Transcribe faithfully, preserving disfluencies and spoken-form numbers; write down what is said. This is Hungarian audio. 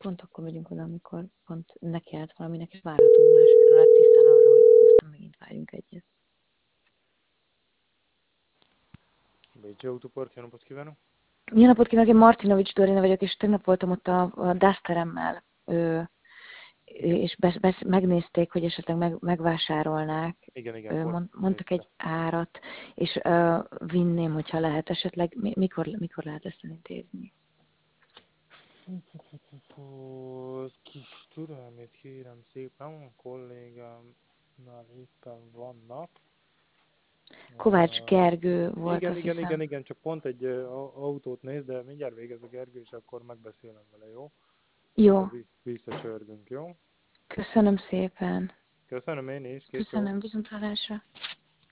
pont akkor megyünk oda, amikor pont neki állt valaminek, és várhatunk másfél órát tisztán arra, hogy aztán megint várjunk egyet. Bécsi Autoport, jó napot kívánok! Jó napot kívánok, én Martinovics Dorina vagyok, és tegnap voltam ott a, a Dusteremmel, ő, és besz, besz, megnézték, hogy esetleg meg, megvásárolnák. Igen, igen, Ő pont mond, mondtak nézte. egy árat, és uh, vinném, hogyha lehet esetleg. Mi, mikor, mikor lehet ezt elintézni? Fú, fú, fú, fú, fú, egy kis türelmét kérem szépen, a kollégámnál éppen vannak. Kovács Uh, Gergő volt, igen, azt igen, igen, hiszem. igen, csak pont egy uh, autót néz, de mindjárt végez a Gergő, és akkor megbeszélem vele, jó? És Jó, akkor vi- visszacsörgünk, jó? köszönöm szépen. Köszönöm én is, kész jó. Köszönöm, viszontlátásra.